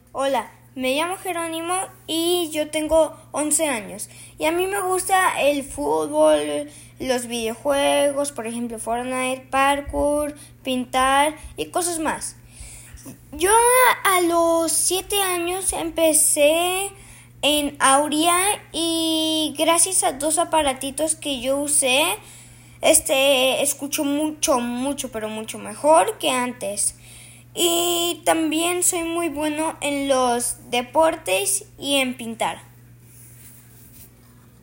Hola, me llamo Jerónimo y yo tengo 11 años. Y a mí me gusta el fútbol, los videojuegos, por ejemplo Fortnite, parkour, pintar y cosas más. Yo a los 7 años empecé en Aurea y gracias a dos aparatitos que yo usé, escucho pero mucho mejor que antes. Y también soy muy bueno en los deportes y en pintar.